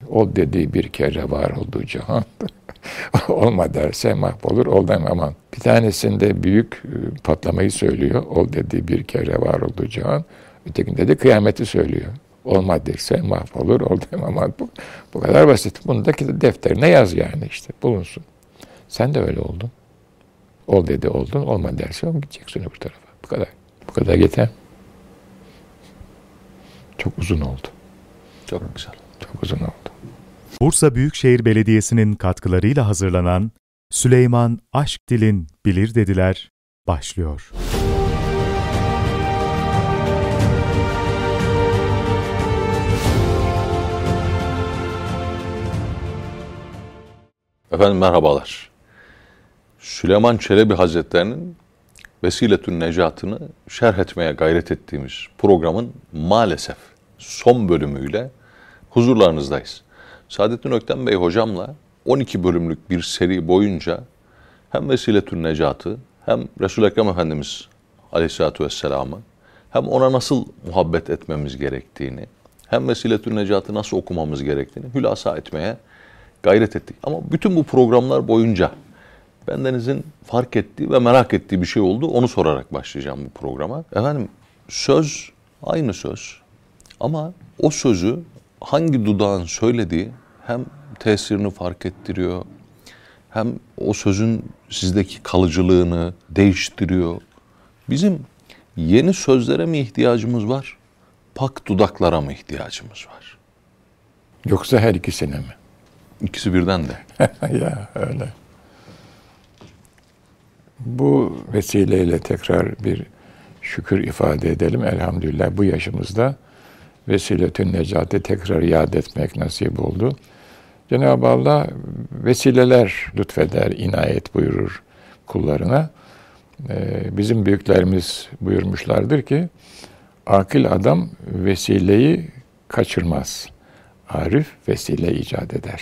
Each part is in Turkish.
Ol dediği bir kere var olduğu cihan. Olma derse mahvolur, ol deme aman. Bir tanesinde büyük patlamayı söylüyor. Ol dediği bir kere var olduğu cihan. Ötekinde de kıyameti söylüyor. Olma derse mahvolur, ol deme aman. Bu kadar basit. Bunu da defterine yaz yani işte bulunsun. Sen de öyle oldun. Ol dedi oldun, olma derse gideceksin öbür tarafa. Bu kadar. Bu kadar yeter. Çok uzun oldu. Çok güzel. Çok uzun oldu. Bursa Büyükşehir Belediyesi'nin katkılarıyla hazırlanan Süleyman Aşkdil'in Bilir Dediler başlıyor. Efendim merhabalar. Süleyman Çelebi Hazretleri'nin Vesiletün Necat'ını şerh etmeye gayret ettiğimiz programın maalesef son bölümüyle huzurlarınızdayız. Saadettin Öktem Bey hocamla 12 bölümlük bir seri boyunca hem Vesiletün Necat'ı hem Resul-i Ekrem Efendimiz Aleyhisselatü Vesselam'ı hem ona nasıl muhabbet etmemiz gerektiğini hem Vesiletün Necat'ı nasıl okumamız gerektiğini hülasa etmeye gayret ettik. Ama bütün bu programlar boyunca bendenizin fark ettiği ve merak ettiği bir şey oldu. Onu sorarak başlayacağım bu programa. Efendim söz aynı söz ama o sözü hangi dudağın söylediği hem tesirini fark ettiriyor hem o sözün sizdeki kalıcılığını değiştiriyor. Bizim yeni sözlere mi ihtiyacımız var? Pak dudaklara mı ihtiyacımız var? Yoksa her ikisine mi? İkisi birden de. Ya öyle. Bu vesileyle tekrar bir şükür ifade edelim. Elhamdülillah bu yaşımızda Vesiletün Necat'ı tekrar yad etmek nasip oldu. Cenab-ı Allah vesileler lütfeder, inayet buyurur kullarına. Bizim büyüklerimiz buyurmuşlardır ki, akil adam vesileyi kaçırmaz. Arif vesile icat eder.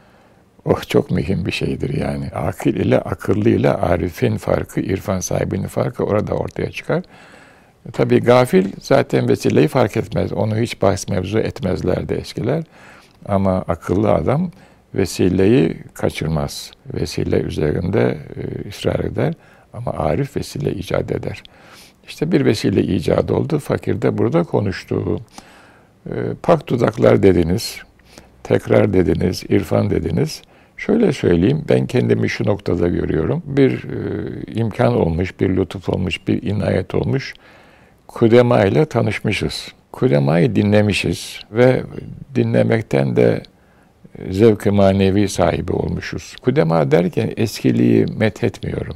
Oh çok mühim bir şeydir yani. Akil ile akıllı ile arifin farkı, irfan sahibinin farkı orada ortaya çıkar. Tabii gafil zaten vesileyi fark etmez. Onu hiç bahs mevzu etmezlerdi eskiler. Ama akıllı adam vesileyi kaçırmaz. Vesile üzerinde ısrar eder. Ama arif vesile icat eder. İşte bir vesile icat oldu. Fakir de burada konuştu. Pak dudaklar dediniz. Tekrar dediniz. İrfan dediniz. Şöyle söyleyeyim, ben kendimi şu noktada görüyorum. Bir imkan olmuş, bir lütuf olmuş, bir inayet olmuş. Kudema ile tanışmışız. Kudemayı dinlemişiz ve dinlemekten de zevk-i manevi sahibi olmuşuz. Kudema derken eskiliği methetmiyorum.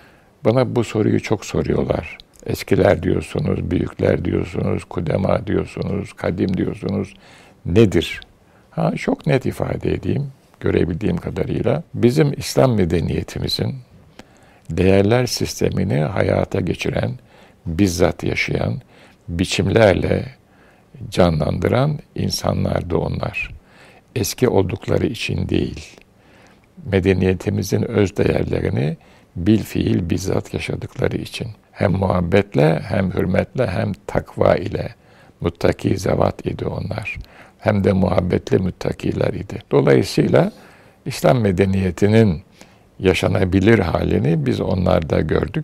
Bana bu soruyu çok soruyorlar. Eskiler diyorsunuz, büyükler diyorsunuz, kudema diyorsunuz, kadim diyorsunuz. Nedir? Çok net ifade edeyim, görebildiğim kadarıyla. Bizim İslam medeniyetimizin değerler sistemini hayata geçiren, bizzat yaşayan, biçimlerle canlandıran insanlardı onlar. Eski oldukları için değil, medeniyetimizin öz değerlerini bilfiil bizzat yaşadıkları için. Hem muhabbetle, hem hürmetle, hem takva ile muttaki zevat idi onlar. Hem de muhabbetli müttakiler idi. Dolayısıyla İslam medeniyetinin yaşanabilir halini biz onlarda gördük.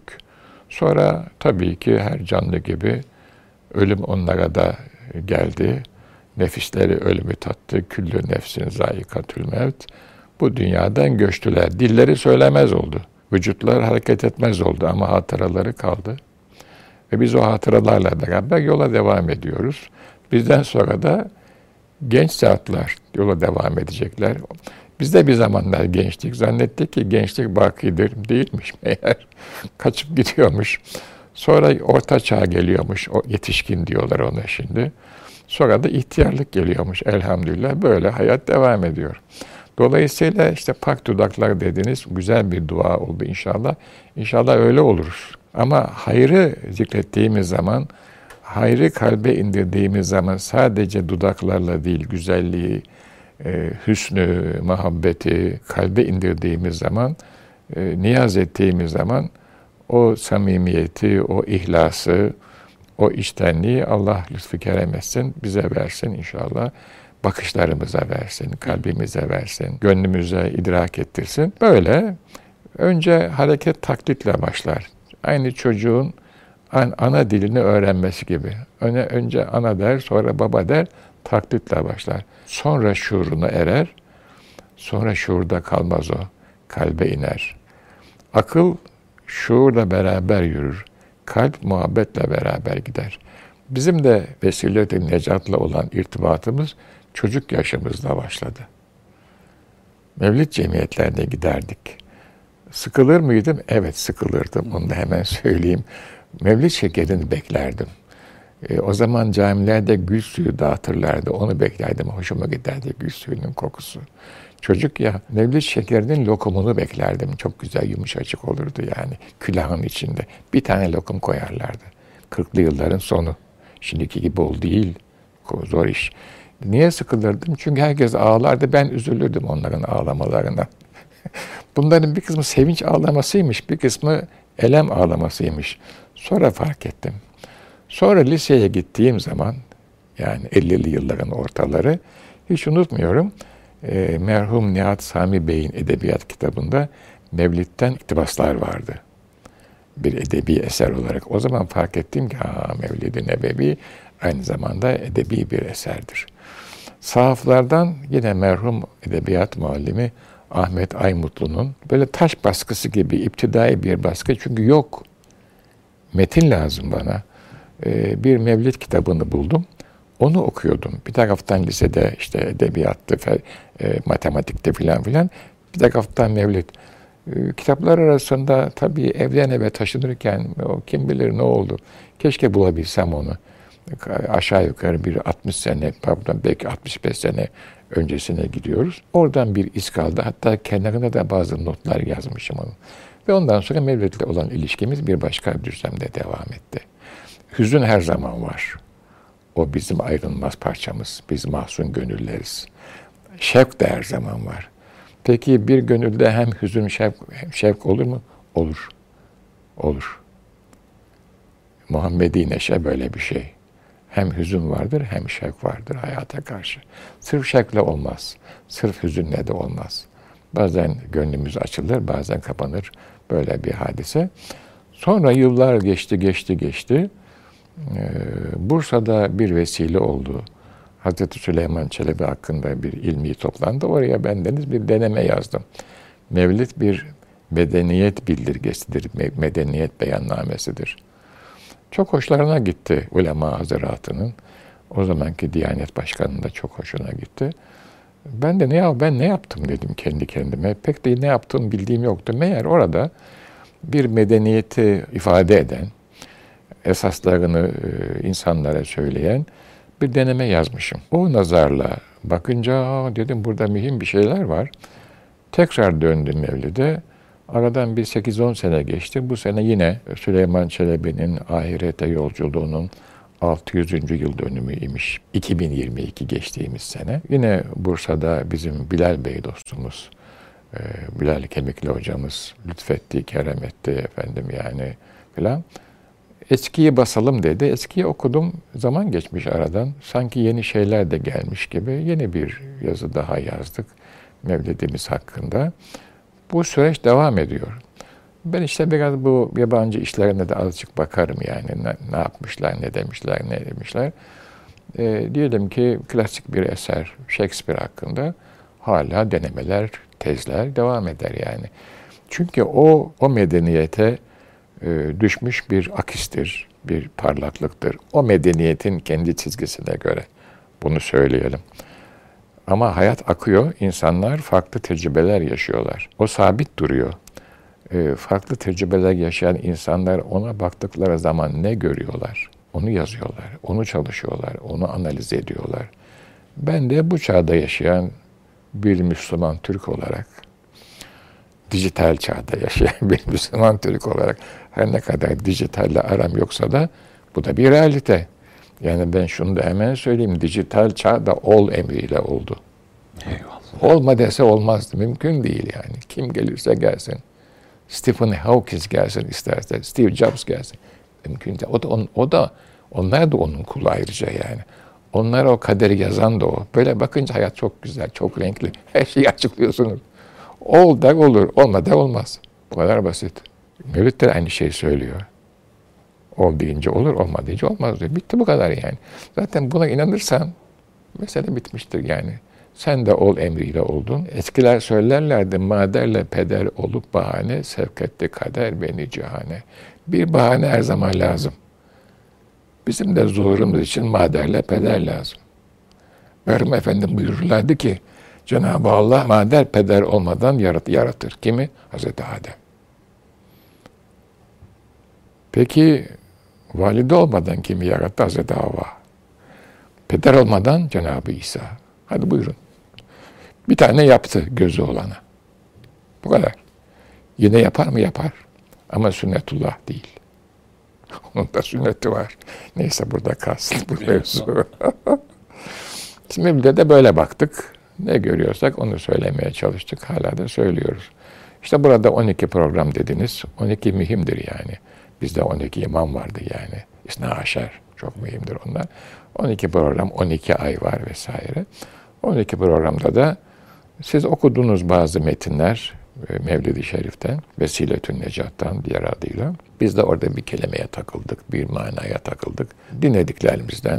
Sonra tabii ki her canlı gibi ölüm onlara da geldi. Nefisleri ölümü tattı. Küllü nefsin zâikatül mevt. Bu dünyadan göçtüler. Dilleri söylemez oldu. Vücutlar hareket etmez oldu ama hatıraları kaldı. Ve biz o hatıralarla beraber yola devam ediyoruz. Bizden sonra da genç zatlar yola devam edecekler. Biz de bir zamanlar gençtik. Zannettik ki gençlik bakidir. Değilmiş meğer. Kaçıp gidiyormuş. Sonra orta çağ geliyormuş. O yetişkin diyorlar ona şimdi. Sonra da ihtiyarlık geliyormuş. Elhamdülillah böyle hayat devam ediyor. Dolayısıyla işte pak dudaklar dediğiniz güzel bir dua oldu inşallah. İnşallah öyle oluruz. Ama hayrı zikrettiğimiz zaman, hayrı kalbe indirdiğimiz zaman sadece dudaklarla değil, güzelliği, hüsnü, muhabbeti kalbe indirdiğimiz zaman, niyaz ettiğimiz zaman o samimiyeti, o ihlası, o içtenliği Allah lütfü kerem etsin, bize versin inşallah. bakışlarımıza versin, kalbimize versin, gönlümüze idrak ettirsin. Böyle önce hareket taklitle başlar. Aynı çocuğun ana dilini öğrenmesi gibi. Önce ana der, sonra baba der, taklitle başlar. Sonra şuuruna erer, sonra şuurda kalmaz o, kalbe iner. Akıl şuurla beraber yürür, kalp muhabbetle beraber gider. Bizim de Vesile-i Necat'la olan irtibatımız çocuk yaşımızda başladı. Mevlid cemiyetlerine giderdik. Sıkılır mıydım? Evet, sıkılırdım. Onu da hemen söyleyeyim. Mevlid şekerini beklerdim. O zaman camilerde gül suyu dağıtırlardı. Onu beklerdim. Hoşuma giderdi gül suyunun kokusu. Çocuk ya, Mevlid şekerinin lokumunu beklerdim. Çok güzel yumuşacık olurdu yani. Külahın içinde. Bir tane lokum koyarlardı. 40'lı yılların sonu. Şimdiki gibi ol değil. Zor iş. Niye sıkılırdım? Çünkü herkes ağlardı. Ben üzülürdüm onların ağlamalarına. Bunların bir kısmı sevinç ağlamasıymış, bir kısmı elem ağlamasıymış. Sonra fark ettim. Sonra liseye gittiğim zaman, yani 50'li yılların ortaları, hiç unutmuyorum, merhum Nihat Sami Bey'in edebiyat kitabında Mevlid'den iktibaslar vardı. Bir edebi eser olarak. O zaman fark ettim ki Mevlid-i Nebevi aynı zamanda edebi bir eserdir. Sahaflardan yine merhum edebiyat muallimi Ahmet Aymutlu'nun böyle taş baskısı gibi iptidai bir baskı, çünkü yok. Metin lazım bana. Bir Mevlid kitabını buldum. Onu okuyordum. Bir taraftan lisede işte edebiyattı, matematikte filan filan. Bir taraftan Mevlid. Kitaplar arasında tabii evden eve taşınırken o kim bilir ne oldu. Keşke bulabilsem onu. Aşağı yukarı bir 60 sene, pardon belki 65 sene öncesine gidiyoruz. Oradan bir iz kaldı. Hatta kenarına da bazı notlar yazmışım onu. Ve ondan sonra Mevlid'le olan ilişkimiz bir başka düzlemde devam etti. Hüzün her zaman var. O bizim ayrılmaz parçamız. Biz mahzun gönülleriz. Şevk de her zaman var. Peki bir gönülde hem hüzün hem şevk olur mu? Olur. Olur. Muhammedi neşe böyle bir şey. Hem hüzün vardır hem şevk vardır hayata karşı. Sırf şevkle olmaz. Sırf hüzünle de olmaz. Bazen gönlümüz açılır, bazen kapanır. Böyle bir hadise. Sonra yıllar geçti. Bursa'da bir vesile oldu. Hazreti Süleyman Çelebi hakkında bir ilmi toplandı. Oraya bendeniz bir deneme yazdım. Mevlid bir medeniyet bildirgesidir, medeniyet beyannamesidir. Çok hoşlarına gitti ulema hazıratının. O zamanki Diyanet Başkanı'nın da çok hoşuna gitti. Ben de ben ne yaptım dedim kendi kendime. Pek de ne yaptığımı bildiğim yoktu. Meğer orada bir medeniyeti ifade eden, esaslarını insanlara söyleyen bir deneme yazmışım. O nazarla bakınca dedim burada mühim bir şeyler var. Tekrar döndüm Mevlid'e. Aradan bir 8-10 sene geçti. Bu sene yine Süleyman Çelebi'nin ahirete yolculuğunun 600. yıl dönümüymiş. 2022 geçtiğimiz sene. Yine Bursa'da bizim Bilal Bey dostumuz, Bilal Kemikli hocamız lütfetti, kerem etti efendim yani filan. Eskiyi basalım dedi. Eskiyi okudum. Zaman geçmiş aradan. Sanki yeni şeyler de gelmiş gibi yeni bir yazı daha yazdık Mevlidimiz hakkında. Bu süreç devam ediyor. Ben işte biraz bu yabancı işlerine de azıcık bakarım yani. Ne yapmışlar, ne demişler. Diyelim ki klasik bir eser Shakespeare hakkında hala denemeler, tezler devam eder yani. Çünkü o medeniyete düşmüş bir akistir, bir parlaklıktır. O medeniyetin kendi çizgisine göre bunu söyleyelim. Ama hayat akıyor, insanlar farklı tecrübeler yaşıyorlar. O sabit duruyor. Farklı tecrübeler yaşayan insanlar ona baktıkları zaman ne görüyorlar? Onu yazıyorlar, onu çalışıyorlar, onu analiz ediyorlar. Ben de bu çağda yaşayan bir Müslüman Türk olarak, dijital çağda yaşayan bir Müslüman Türk olarak her ne kadar dijitalle aram yoksa da bu da bir realite. Yani ben şunu da hemen söyleyeyim, dijital çağda ol emriyle oldu. Eyvallah. Olma dese olmazdı, mümkün değil yani. Kim gelirse gelsin. Stephen Hawking gelsin isterse, Steve Jobs gelsin. Mümkün değil. Onlar da onun kulu ayrıca yani. Onlara o kaderi yazan da o. Böyle bakınca hayat çok güzel, çok renkli. Her şeyi açıklıyorsunuz. Ol da olur, olma da olmaz. Bu kadar basit. Mevlüt de aynı şeyi söylüyor. Ol deyince olur, olma deyince olmaz diyor. Bitti bu kadar yani. Zaten buna inanırsan mesele bitmiştir yani. Sen de ol emriyle oldun. Eskiler söylerlerdi, maderle peder olup bahane, sevk etti kader beni cihane. Bir bahane her zaman lazım. Bizim de zuhurumuz için maderle peder lazım. Merhum Efendim buyururlardı ki, Cenab-ı Allah mader peder olmadan yaratır. Kimi? Hazreti Adem. Peki valide olmadan kimi yarattı? Hazreti Havva. Peder olmadan Cenab-ı İsa. Hadi buyurun. Bir tane yaptı gözü olana. Bu kadar. Yine yapar mı? Yapar. Ama sünnetullah değil. Onun da sünneti var. Neyse burada kalsın bu mevzu. Şimdi bir de böyle baktık. Ne görüyorsak onu söylemeye çalıştık. Hala da söylüyoruz. İşte burada 12 program dediniz. 12 mühimdir yani. Bizde 12 imam vardı yani. İsna Aşer. Çok mühimdir onlar. 12 program, 12 ay var vesaire. 12 programda da siz okuduğunuz bazı metinler Mevlid-i Şerif'ten, Vesiletün Necat'tan diğer adıyla. Biz de orada bir kelimeye takıldık, bir manaya takıldık. Dinlediklerimizden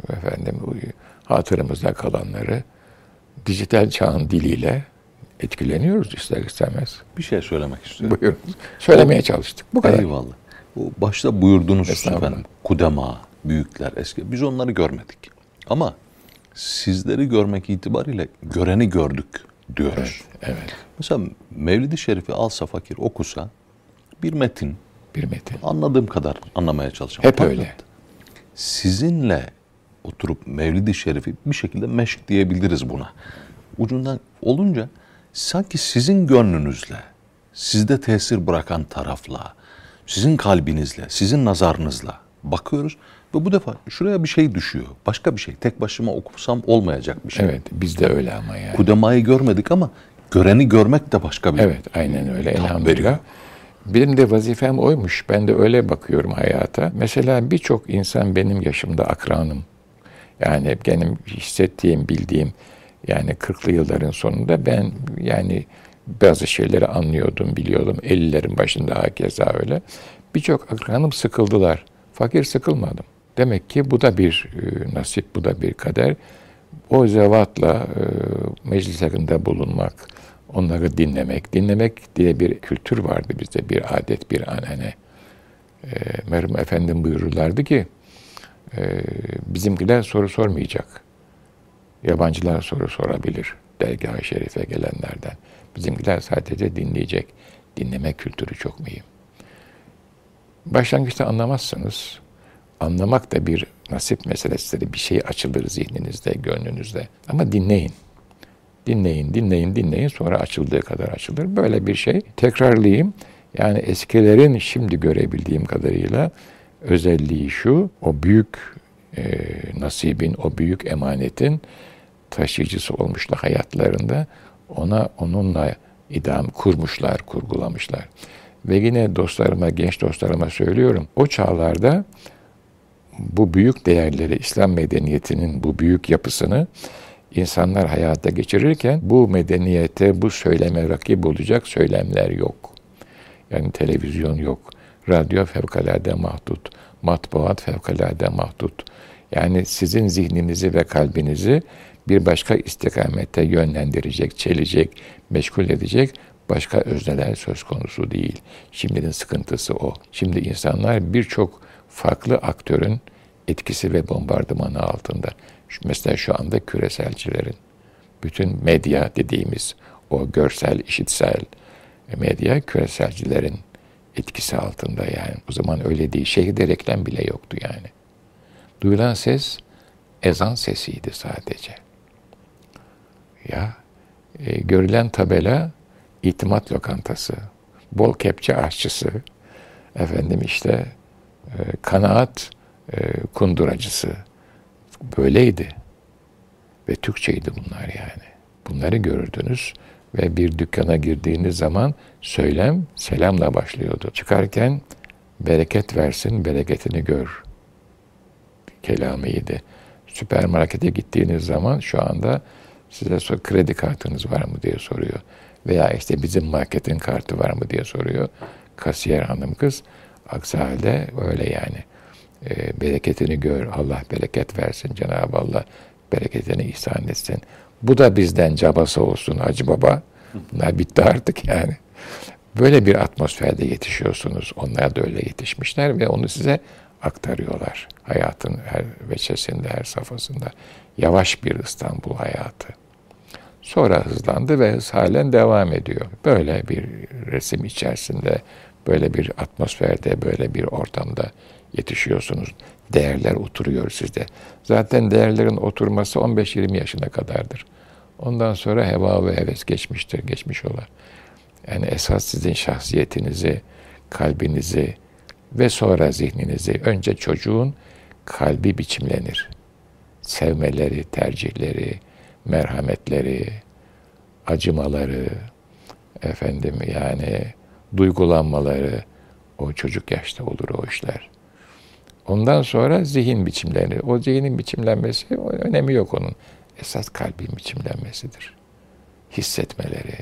hatırımızda kalanları dijital çağın diliyle etkileniyoruz ister istemez. Bir şey söylemek istiyorum. Buyurun. Söylemeye çalıştık. Bu kadar. Eyvallah. Bu başta buyurdunuz efendim. Kudema, büyükler, eski. Biz onları görmedik. Ama sizleri görmek itibariyle göreni gördük diyoruz. Evet, evet. Mesela Mevlid-i Şerif'i alsa fakir okusa bir metin. Anladığım kadar anlamaya çalışacağım. Hep öyle. Sizinle oturup Mevlid-i Şerif'i bir şekilde meşk diyebiliriz buna. Ucundan olunca sanki sizin gönlünüzle, sizde tesir bırakan tarafla, sizin kalbinizle, sizin nazarınızla bakıyoruz ve bu defa şuraya bir şey düşüyor. Başka bir şey. Tek başıma okusam olmayacak bir şey. Evet, bizde öyle ama yani. Kudemayı görmedik ama göreni görmek de başka bir şey. Evet, aynen öyle. Elhamdülillah. Benim de vazifem oymuş. Ben de öyle bakıyorum hayata. Mesela birçok insan benim yaşımda akranım. Yani benim hissettiğim, bildiğim, yani 40'lı yılların sonunda ben yani bazı şeyleri anlıyordum, biliyordum. 50'lerin başında hakeza öyle. Birçok akranım sıkıldılar. Fakir sıkılmadım. Demek ki bu da bir nasip, bu da bir kader. O zevatla meclislerinde bulunmak, onları dinlemek. Dinlemek diye bir kültür vardı bizde, bir adet, bir anane. Merhum Efendim buyururlardı ki, bizimkiler soru sormayacak. Yabancılar soru sorabilir dergâh-ı şerife gelenlerden. Bizimkiler sadece dinleyecek. Dinleme kültürü çok mühim. Başlangıçta anlamazsınız. Anlamak da bir nasip meselesidir. Bir şey açılır zihninizde, gönlünüzde. Ama dinleyin. Dinleyin. Sonra açıldığı kadar açılır. Böyle bir şey. Tekrarlayayım. Yani eskilerin şimdi görebildiğim kadarıyla özelliği şu, o büyük nasibin, o büyük emanetin taşıyıcısı olmuşlar hayatlarında. Onunla idam kurmuşlar, kurgulamışlar. Ve yine dostlarıma, genç dostlarıma söylüyorum. O çağlarda bu büyük değerleri, İslam medeniyetinin bu büyük yapısını insanlar hayata geçirirken bu medeniyete, bu söyleme rakip olacak söylemler yok. Yani televizyon yok, radyo fevkalade mahdut, matbuat fevkalade mahdut. Yani sizin zihninizi ve kalbinizi bir başka istikamete yönlendirecek, çelecek, meşgul edecek başka özneler söz konusu değil. Şimdinin sıkıntısı o. Şimdi insanlar birçok farklı aktörün etkisi ve bombardımanı altında. Mesela şu anda küreselcilerin, bütün medya dediğimiz o görsel, işitsel medya küreselcilerin etkisi altında yani. O zaman öyle değil. Şehirde reklam bile yoktu yani. Duyulan ses ezan sesiydi sadece. Ya görülen tabela itimat lokantası, bol kepçe aşçısı, kanaat kunduracısı. Böyleydi. Ve Türkçeydi bunlar yani. Bunları görürdünüz ve bir dükkana girdiğiniz zaman söylem selamla başlıyordu. Çıkarken bereket versin, bereketini gör kelamıydı. Süpermarkete gittiğiniz zaman şu anda size kredi kartınız var mı diye soruyor. Veya işte bizim marketin kartı var mı diye soruyor. Kasiyer hanım kız. Aksi halde öyle yani. Bereketini gör, Allah bereket versin, Cenab-ı Allah bereketini ihsan etsin. Bu da bizden cabası olsun Hacı Baba. Bunlar bitti artık yani. Böyle bir atmosferde yetişiyorsunuz. Onlar da öyle yetişmişler ve onu size aktarıyorlar. Hayatın her veçesinde, her safhasında. Yavaş bir İstanbul hayatı. Sonra hızlandı ve hız halen devam ediyor. Böyle bir resim içerisinde, böyle bir atmosferde, böyle bir ortamda yetişiyorsunuz. Değerler oturuyor sizde. Zaten değerlerin oturması 15-20 yaşına kadardır. Ondan sonra heva ve heves geçmiştir, geçmiş olar. Yani esas sizin şahsiyetinizi, kalbinizi ve sonra zihninizi, önce çocuğun kalbi biçimlenir. Sevmeleri, tercihleri, merhametleri, acımaları, yani duygulanmaları o çocuk yaşta olur o işler. Ondan sonra zihin biçimlenir. O zihnin biçimlenmesi, o önemi yok onun. Esas kalbin biçimlenmesidir. Hissetmeleri.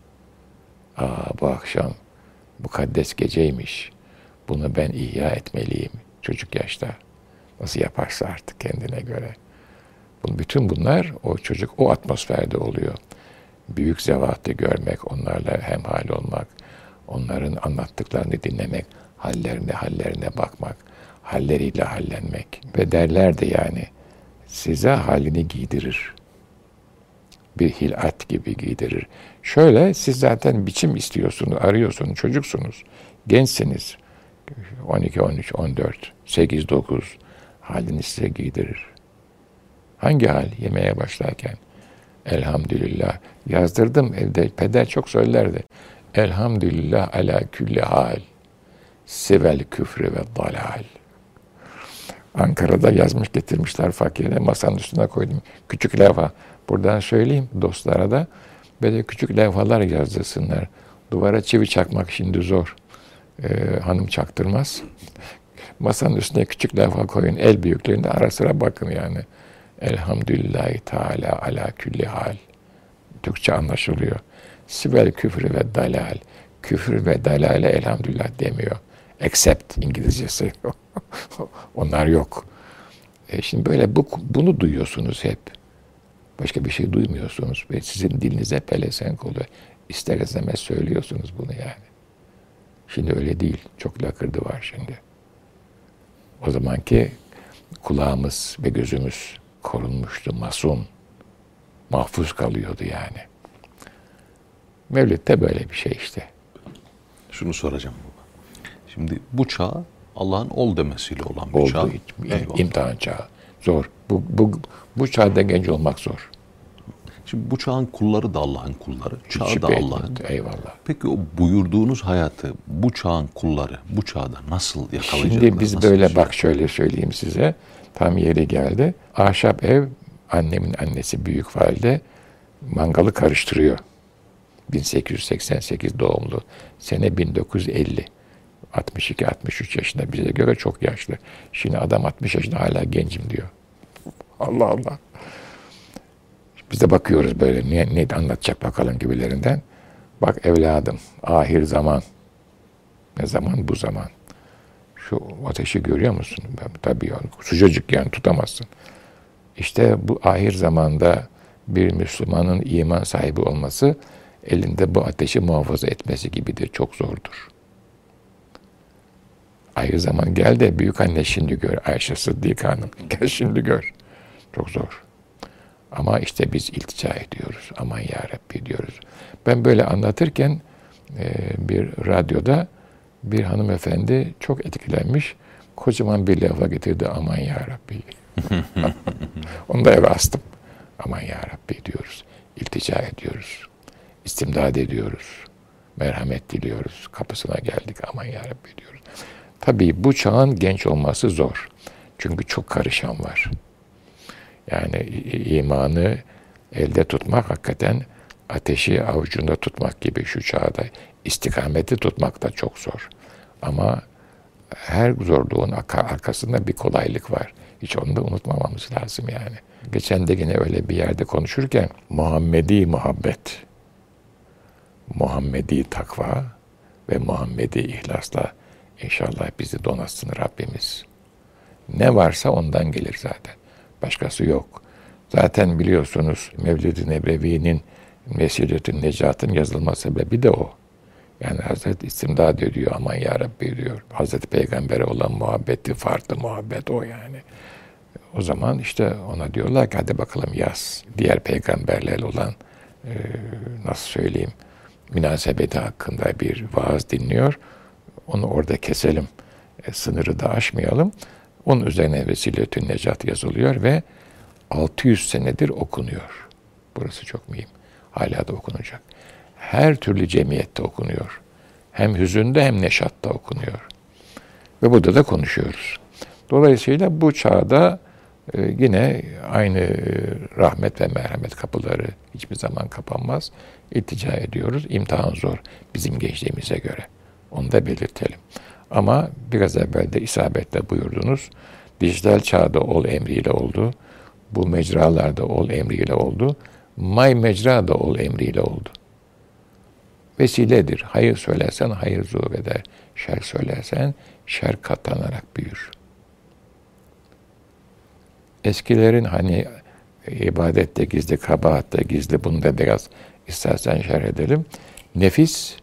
Bu akşam mukaddes geceymiş. Bunu ben ihya etmeliyim çocuk yaşta. Nasıl yaparsa artık kendine göre. Bütün bunlar o çocuk o atmosferde oluyor. Büyük zevatı görmek, onlarla hemhal olmak, onların anlattıklarını dinlemek, hallerine bakmak, halleriyle hallenmek. Ve derler de yani size halini giydirir. Bir hilat gibi giydirir. Şöyle, siz zaten biçim istiyorsunuz, arıyorsunuz, çocuksunuz, gençsiniz. 12, 13, 14, 8, 9 halini size giydirir. Hangi hal? Yemeye başlarken. Elhamdülillah. Yazdırdım evde. Peder çok söylerdi. Elhamdülillah ala külli hal. Sivel küfrü ve dalal. Ankara'da yazmış getirmişler fakire. Masanın üstüne koydum. Küçük levha. Buradan söyleyeyim dostlara da. Böyle küçük levhalar yazdırsınlar. Duvara çivi çakmak şimdi zor. Hanım çaktırmaz. Masanın üstüne küçük levha koyun. El büyüklüğünde ara sıra bakın yani. Elhamdülillahi Teala ala külli hal. Türkçe anlaşılıyor. Sivel küfrü ve dalal. Küfür ve dalale elhamdülillah demiyor. Except İngilizcesi. Onlar yok. Şimdi böyle bunu duyuyorsunuz hep. Başka bir şey duymuyorsunuz. Ve sizin dilinize pelesenk oluyor. İster istemez söylüyorsunuz bunu yani. Şimdi öyle değil. Çok lakırdı var şimdi. O zamanki kulağımız ve gözümüz korunmuştu, masum. Mahfuz kalıyordu yani. Mevlid de böyle bir şey işte. Şunu soracağım baba. Şimdi bu çağ Allah'ın ol demesiyle olan bir çağ. İmtihan çağı. Zor. Bu çağda genç olmak zor. Şimdi bu çağın kulları da Allah'ın kulları. Çağı da Allah'ın. Eyvallah. Peki o buyurduğunuz hayatı bu çağın kulları bu çağda nasıl yakalayacaklar? Şimdi biz böyle bak şöyle söyleyeyim size. Tam yeri geldi. Ahşap ev, annemin annesi büyük valide mangalı karıştırıyor. 1888 doğumlu. Sene 1950. 62-63 yaşında. Bize göre çok yaşlı. Şimdi adam 60 yaşında hala gencim diyor. Allah Allah. Biz de bakıyoruz böyle ne anlatacak bakalım gibilerinden. Bak evladım, ahir zaman. Ne zaman? Bu zaman. Şu ateşi görüyor musun? Tabii yani, sıcacık yani tutamazsın. İşte bu ahir zamanda bir Müslümanın iman sahibi olması elinde bu ateşi muhafaza etmesi gibidir. Çok zordur. Ahir zaman gel de büyük anne şimdi gör. Ayşe Sıddık Hanım. Gel şimdi gör. Çok zor. Ama işte biz iltica ediyoruz. Aman ya Rabbi diyoruz. Ben böyle anlatırken bir radyoda bir hanımefendi çok etkilenmiş. Kocaman bir levha getirdi. Aman ya Rabbi. Onu da eve astım. Aman ya Rabbi diyoruz. İltica ediyoruz. İstimdad ediyoruz. Merhamet diliyoruz. Kapısına geldik. Aman ya Rabbi diyoruz. Tabii bu çağın genç olması zor. Çünkü çok karışan var. Yani imanı elde tutmak hakikaten ateşi avucunda tutmak gibi şu çağda. İstikameti tutmak da çok zor. Ama her zorluğun arkasında bir kolaylık var. Hiç onu da unutmamamız lazım yani. Geçen de yine öyle bir yerde konuşurken Muhammedi muhabbet, Muhammedi takva ve Muhammedi ihlasla inşallah bizi donatsın Rabbimiz. Ne varsa ondan gelir zaten. Başkası yok. Zaten biliyorsunuz Mevlid-i Nebrevi'nin Vesiletün Necat'ın yazılma sebebi de o. Yani Hazreti İstimdad diyor, aman ya Rabbi diyor. Hazreti Peygamber'e olan muhabbeti, farklı muhabbet o yani. O zaman işte ona diyorlar ki hadi bakalım yaz. Diğer peygamberlerle olan nasıl söyleyeyim münasebeti hakkında bir vaaz dinliyor. Onu orada keselim. Sınırı da aşmayalım. Onun üzerine Vesiletün Necat yazılıyor ve 600 senedir okunuyor. Burası çok mühim. Hala da okunacak. Her türlü cemiyette okunuyor. Hem hüzünde hem neşatta okunuyor. Ve burada da konuşuyoruz. Dolayısıyla bu çağda yine aynı rahmet ve merhamet kapıları hiçbir zaman kapanmaz. İltica ediyoruz. İmtihan zor bizim gençliğimize göre. Onu da belirtelim. Ama biraz evvel de isabetle buyurdunuz. Dijital çağda ol emriyle oldu. Bu mecralarda ol emriyle oldu. May mecra da ol emriyle oldu. Vesiledir. Hayır söylersen hayır zuhur eder. Şer söylersen şer katlanarak büyür. Eskilerin hani ibadette gizli, kabahatte gizli, bunu da biraz istersen şerh edelim. Nefis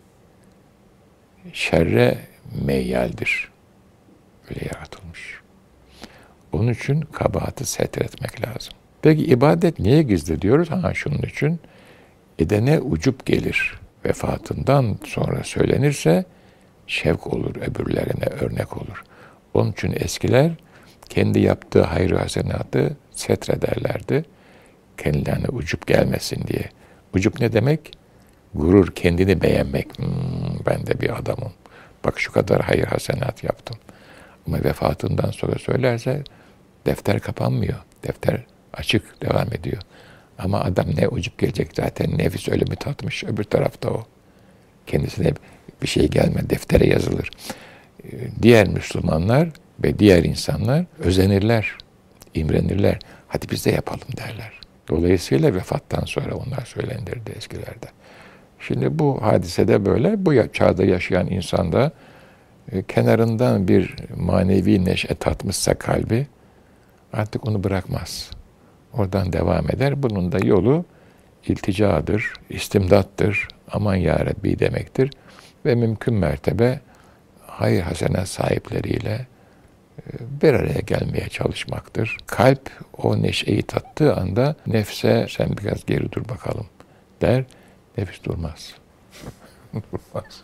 şerre meyyaldir. Öyle yaratılmış. Onun için kabahati setretmek lazım. Peki ibadet niye gizli diyoruz? Şunun için. Edene ucup gelir. Vefatından sonra söylenirse şevk olur, öbürlerine örnek olur. Onun için eskiler kendi yaptığı hayır hasenatı setrederlerdi. Kendilerine ucup gelmesin diye. Ucup ne demek? Gurur, kendini beğenmek. Ben de bir adamım. Bak şu kadar hayır hasenat yaptım. Ama vefatından sonra söylerse defter kapanmıyor. Defter açık devam ediyor. Ama adam ne ucup gelecek zaten nefis ölümü tatmış. Öbür tarafta o. Kendisine bir şey gelmez. Deftere yazılır. Diğer Müslümanlar ve diğer insanlar özenirler, imrenirler. Hadi biz de yapalım derler. Dolayısıyla vefattan sonra onlar söylenirdi eskilerde. Şimdi bu hadisede böyle, bu çağda yaşayan insanda kenarından bir manevi neşe tatmışsa kalbi artık onu bırakmaz. Oradan devam eder. Bunun da yolu ilticadır, istimdattır, aman ya Rabbi demektir. Ve mümkün mertebe hayır hasenat sahipleriyle bir araya gelmeye çalışmaktır. Kalp o neşeyi tattığı anda nefse sen biraz geri dur bakalım der. Nefis durmaz. Durmaz.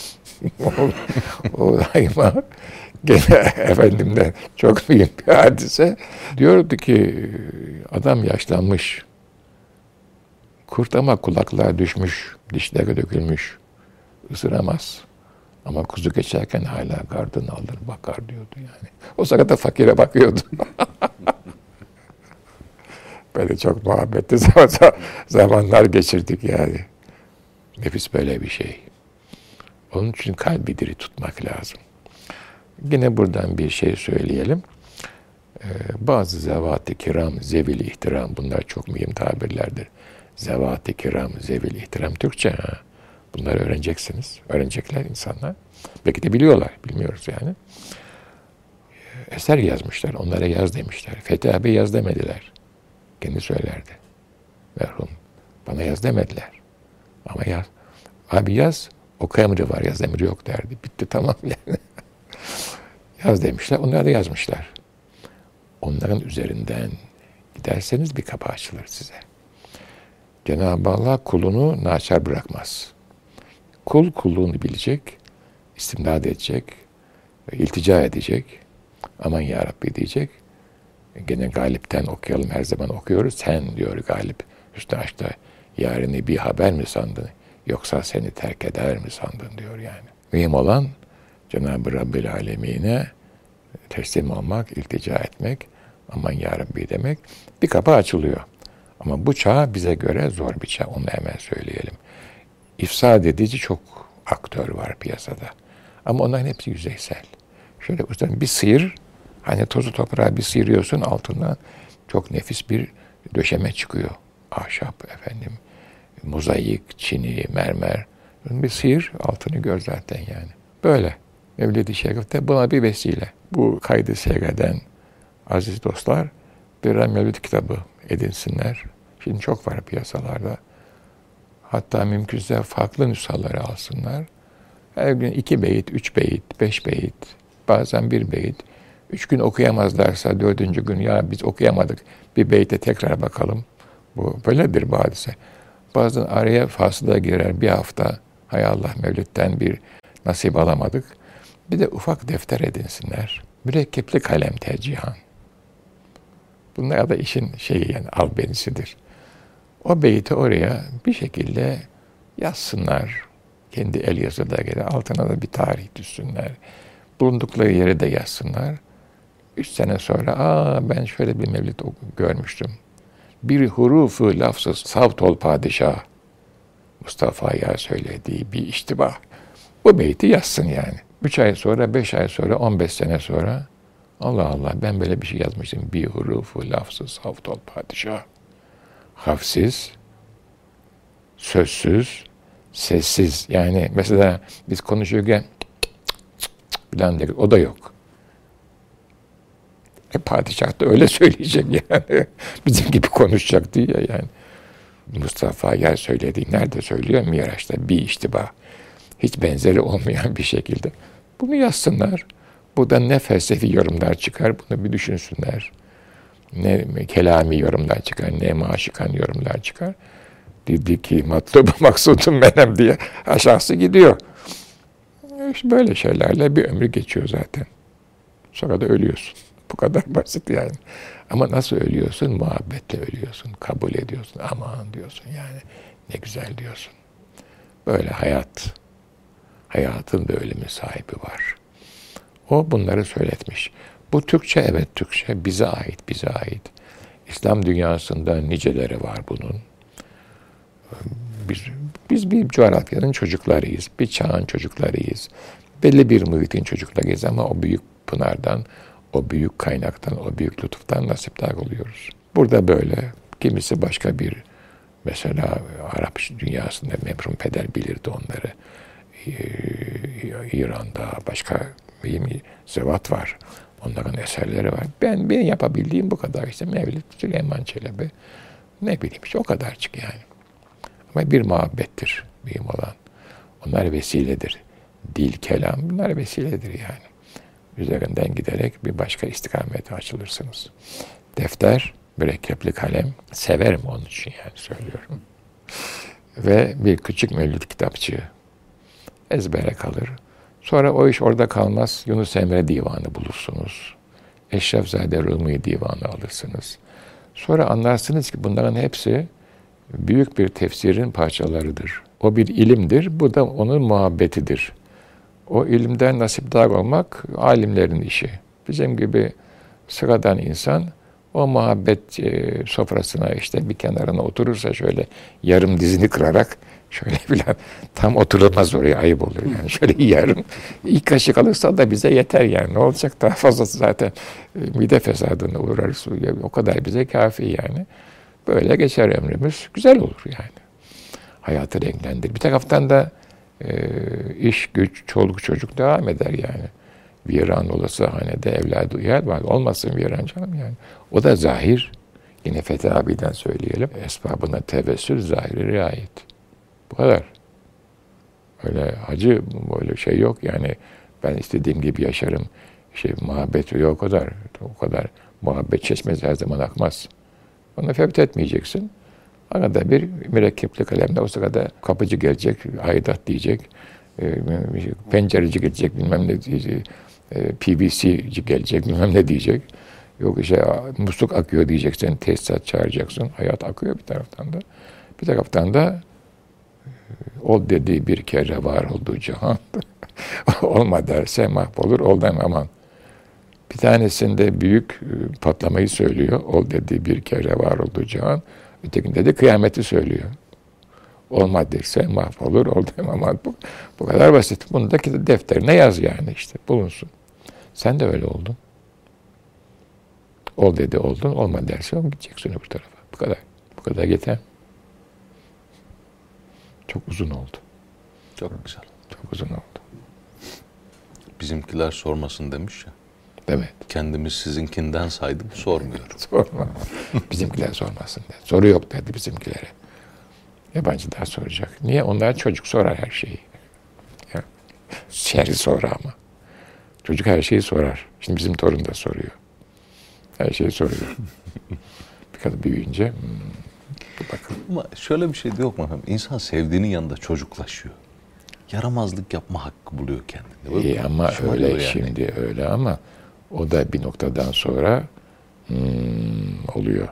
O daima gene efendimden çok büyük bir hadise. Diyordu ki adam yaşlanmış. Kurt ama kulaklığa düşmüş, dişleri dökülmüş. Isıramaz. Ama kuzu geçerken hala gardını alır, bakar diyordu yani. O sırada fakire bakıyordu. Böyle çok muhabbetli zamanlar geçirdik yani. Nefis böyle bir şey. Onun için kalbi diri tutmak lazım. Yine buradan bir şey söyleyelim. Bazı zevat-ı kiram, zevil ihtiram, bunlar çok mühim tabirlerdir. Zevat-ı kiram, zevil ihtiram Türkçe. Bunları öğreneceksiniz. Öğrenecekler insanlar. Belki de biliyorlar, bilmiyoruz yani. Eser yazmışlar, onlara yaz demişler. Fethi abi yaz demediler. Kendi söylerdi. Merhum. Bana yaz demediler. Ama yaz. Abi yaz, oku emri var, yaz emri yok derdi. Bitti tamam yani. Yaz demişler, onlar da yazmışlar. Onların üzerinden giderseniz bir kapı açılır size. Cenab-ı Allah kulunu naçar bırakmaz. Kul kulluğunu bilecek, istimdad edecek, iltica edecek. Aman ya Rabbi diyecek. Gene Galip'ten okuyalım, her zaman okuyoruz. Sen diyor Galip, Hüsnü Aşk'ta yarını bir haber mi sandın? Yoksa seni terk eder mi sandın diyor yani. Mühim olan Cenab-ı Rabbil Alemin'e teslim olmak, iltica etmek, aman ya Rabbi demek. Bir kapı açılıyor. Ama bu çağ bize göre zor bir çağ. Onu hemen söyleyelim. İfsad edici çok aktör var piyasada. Ama onların hepsi yüzeysel. Şöyle bir sıyır, Hani tozu toprağı bir sıyırıyorsun, altından çok nefis bir döşeme çıkıyor. Ahşap efendim, mozaik, çini, mermer. Bir sıyır, altını gör zaten yani. Böyle. Mevlid-i Şerif de buna bir vesile. Bu kaydı seyreden aziz dostlar bir Mevlid kitabı edinsinler. Şimdi çok var piyasalarda. Hatta mümkünse farklı nüshaları alsınlar. Her gün 2 beyit, 3 beyit, 5 beyit, bazen 1 beyit. 3 gün okuyamazlarsa 4. gün ya biz okuyamadık, bir beyte tekrar bakalım. Bu böyledir bu hadise. Bazen araya fasıla girer bir hafta. Hay Allah, Mevlid'den bir nasip alamadık. Bir de ufak defter edinsinler. Mürekkepli kalem tercihan. Bunlar da işin şeyi yani albenisidir. O beyti oraya bir şekilde yazsınlar. Kendi el yazıda gelir. Altına da bir tarih düşsünler. Bulundukları yeri de yazsınlar. 3 sene sonra ben şöyle bir mevlid görmüştüm. Bir hurufu lafzı savt ol padişah. Mustafa'ya söylediği bir iştibah. Bu beyti yazsın yani. 3 ay sonra, 5 ay sonra, 15 sene sonra Allah Allah ben böyle bir şey yazmıştım. Bir hurufu lafzı savt ol padişah. Hafsiz, sözsüz, sessiz. Yani mesela biz konuşurken falan deriz. O da yok. Padişah da öyle söyleyecek yani. Bizim gibi konuşacak diye yani. Mustafa'ya söylediği nerede söylüyor? Miraç'ta bir iştibah. Hiç benzeri olmayan bir şekilde. Bunu yazsınlar. Buradan ne felsefi yorumlar çıkar bunu bir düşünsünler. Ne kelami yorumlar çıkar, ne maşikan yorumlar çıkar. Dedi ki matlubu maksudum benim diye aşağısı gidiyor. İşte böyle şeylerle bir ömrü geçiyor zaten. Sonra da ölüyorsun. Bu kadar basit yani. Ama nasıl ölüyorsun? Muhabbetle ölüyorsun. Kabul ediyorsun. Aman diyorsun yani. Ne güzel diyorsun. Böyle hayat. Hayatın da ölümü sahibi var. O bunları söyletmiş. Bu Türkçe, evet Türkçe. Bize ait, bize ait. İslam dünyasında niceleri var bunun. Biz bir coğrafyanın çocuklarıyız. Bir çağın çocuklarıyız. Belli bir muhitin çocuklarıyız ama o büyük pınardan, o büyük kaynaktan, o büyük lütuftan nasipdar oluyoruz. Burada böyle. Kimisi başka bir, mesela Arap dünyasında merhum peder bilirdi onları. İran'da başka bir zevat var. Onların eserleri var. Ben yapabildiğim bu kadar işte Mevlid, Süleyman Çelebi. Ne bileyim işte o kadarcık yani. Ama bir muhabbettir mühim olan. Onlar vesiledir. Dil, kelam bunlar vesiledir yani. Üzerinden giderek bir başka istikamete açılırsınız. Defter, mürekkepli kalem. Severim onun için yani söylüyorum. Ve bir küçük mevlid kitapçığı. Ezbere kalır. Sonra o iş orada kalmaz. Yunus Emre Divanı bulursunuz. Eşrefzade Rumi Divanı alırsınız. Sonra anlarsınız ki bunların hepsi büyük bir tefsirin parçalarıdır. O bir ilimdir. Bu da onun muhabbetidir. O ilimden nasipdar olmak alimlerin işi. Bizim gibi sıradan insan o muhabbet sofrasına işte bir kenarına oturursa şöyle yarım dizini kırarak şöyle filan tam oturulmaz oraya, ayıp oluyor yani. Şöyle yarım ilk kaşık alırsa da bize yeter yani. Ne olacak daha fazlası zaten mide fesadına uğrarız. O kadar bize kafi yani. Böyle geçer ömrümüz. Güzel olur yani. Hayatı renklendir. Bir taraftan da iş, güç, çoluk çocuk devam eder yani. Viran olası hanede evladı yer var. Olmasın viran canım yani. O da zahir. Yine Fethi abiden söyleyelim. Esbabına tevessül zahiri riayet. Bu kadar. Öyle hacı böyle şey yok yani. Ben istediğim gibi yaşarım. Muhabbet yok o kadar. O kadar muhabbet çeşmesi her zaman akmaz. Onu fevt etmeyeceksin. Arada bir mürekkepli kalemde o sırada kapıcı gelecek, aidat diyecek, pencereci gelecek, bilmem ne diyecek, PVC'ci gelecek, bilmem ne diyecek. Yok işte musluk akıyor diyeceksin, tesisat çağıracaksın. Hayat akıyor bir taraftan da. Bir taraftan da ol dediği bir kere var olduğu cihan. Olma derse mahvolur, ol deme aman. Bir tanesinde büyük patlamayı söylüyor. Ol dediği bir kere var olduğu cihan. Ötekinde de kıyameti söylüyor. Olma derse mahvolur, ol deme aman. Bu kadar basit. Bundaki defterine yaz yani işte bulunsun. Sen de öyle oldun. Ol dedi oldun, olma derse gideceksin öbür tarafa. Bu kadar. Bu kadar yeter. Çok uzun oldu. Çok güzel. Çok uzun oldu. Bizimkiler sormasın demiş ya. Evet. Kendimiz sizinkinden saydım, sormuyorum. Sorma. Bizimkiler sormasın dedi. Soru yok dedi bizimkilere. Yabancılar soracak. Niye? Onlar çocuk sorar her şeyi. Ya, şerri sorar ama. Çocuk her şeyi sorar. Şimdi bizim torun da soruyor. Her şeyi soruyor. Bir kadın büyüyünce bakın. Ama şöyle bir şey de yok mu efendim? İnsan sevdiğinin yanında çocuklaşıyor. Yaramazlık yapma hakkı buluyor kendinde. Böyle İyi ama şımarıyor öyle şimdi öyle ama o da bir noktadan sonra oluyor.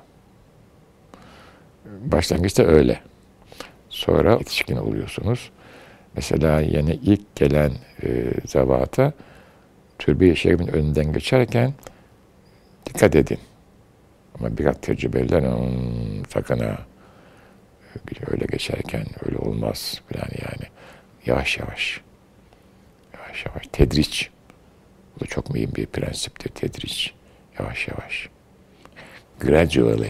Başlangıçta öyle. Sonra yetişkin oluyorsunuz. Mesela yeni ilk gelen zevata türbe-i şerifin önünden geçerken dikkat edin. Ama biraz tecrübeliler sakın ha öyle geçerken öyle olmaz falan yani. Yavaş yavaş. Yavaş yavaş. Tedriç. Bu da çok mühim bir prensiptir. Tedriç. Yavaş yavaş. Gradually.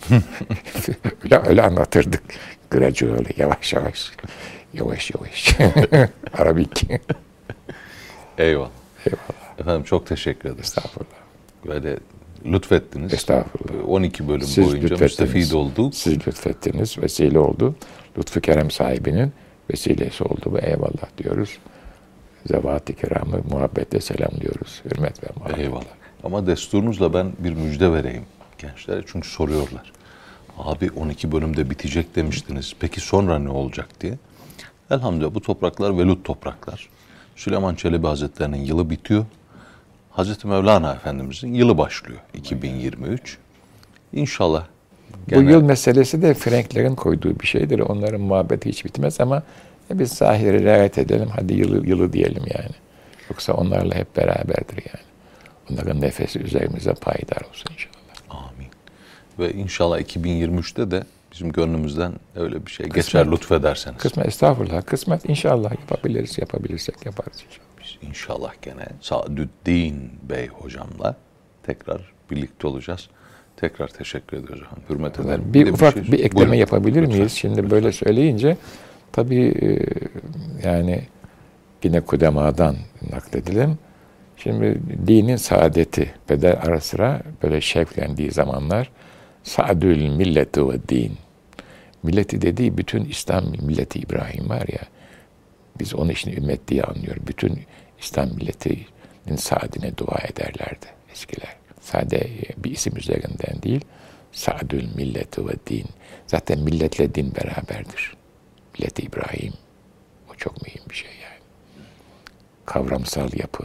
öyle anlatırdık. Gradually. Yavaş yavaş. Yavaş yavaş. Arabik. Eyvallah. Eyvallah. Efendim çok teşekkür ederiz. Estağfurullah. Böyle lütfettiniz. Estağfurullah. 12 bölüm Siz boyunca lütfettiniz. müstefid olduk. Siz lütfettiniz. Vesile oldu. Lütfü kerem sahibinin vesilesi oldu. Ve eyvallah diyoruz. Zevat-ı kiramı muhabbetle selamlıyoruz. Hürmet ve muhabbet. Eyvallah. Ama desturunuzla ben bir müjde vereyim gençlere. Çünkü soruyorlar. Abi 12 bölümde bitecek demiştiniz. Peki sonra ne olacak diye. Elhamdülillah bu topraklar velut topraklar. Süleyman Çelebi Hazretleri'nin yılı bitiyor. Hazreti Mevlana Efendimizin yılı başlıyor. 2023. İnşallah. Bu yıl meselesi de Franklerin koyduğu bir şeydir. Onların muhabbeti hiç bitmez ama biz zahiri riayet edelim. Hadi yılı diyelim yani. Yoksa onlarla hep beraberdir yani. Onların nefesi üzerimize payidar olsun inşallah. Amin. Ve inşallah 2023'te de bizim gönlümüzden öyle bir şey geçer lütfederseniz. Kısmet estağfurullah. Kısmet inşallah yapabilirsek yaparız inşallah. Biz inşallah gene Saadüddin Bey hocamla tekrar birlikte olacağız. Tekrar teşekkür ediyoruz efendim. Hürmet ederim. Bir ufak bir ekleme Buyurun. yapabilir miyiz? Lütfen. Şimdi böyle söyleyince tabii yani yine kudemadan nakledelim. Şimdi dinin saadeti peder ara sıra böyle şevklendiği zamanlar Saadül milleti ve din. Milleti dediği bütün İslam milleti İbrahim var ya. Biz onu işin ümmet diye anlıyoruz. Bütün İslam milletinin saadine dua ederlerdi eskiler. Sade bir isim üzerinden değil. Saadül milleti ve din. Zaten milletle din beraberdir. Milleti İbrahim. O çok mühim bir şey yani. Kavramsal yapı.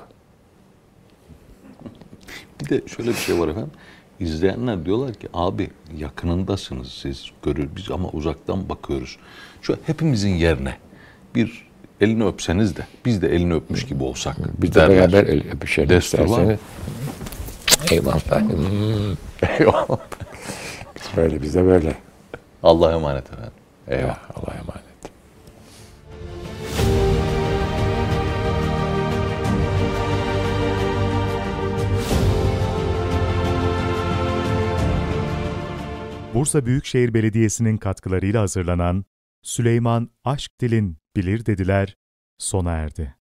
Bir de şöyle bir şey var efendim. İzleyenler diyorlar ki abi yakınındasınız siz görür biz ama uzaktan bakıyoruz. Şu hepimizin yerine bir elini öpseniz de biz de elini öpmüş gibi olsak. Biz de beraber öpüşelim Destur var isterseniz. mı? Eyvallah. Eyvallah. Biz de böyle. Allah'a emanet efendim. Eyvallah. Allah'a emanet. Bursa Büyükşehir Belediyesi'nin katkılarıyla hazırlanan Süleyman Aşk Dil'in Bilir Dediler sona erdi.